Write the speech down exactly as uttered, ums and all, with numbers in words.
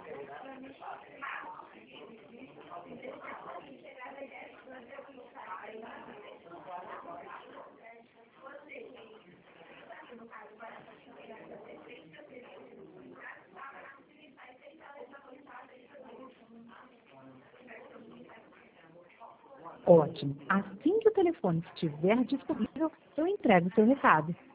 Ótimo. Assim que o telefone estiver disponível, eu entrego o seu recado.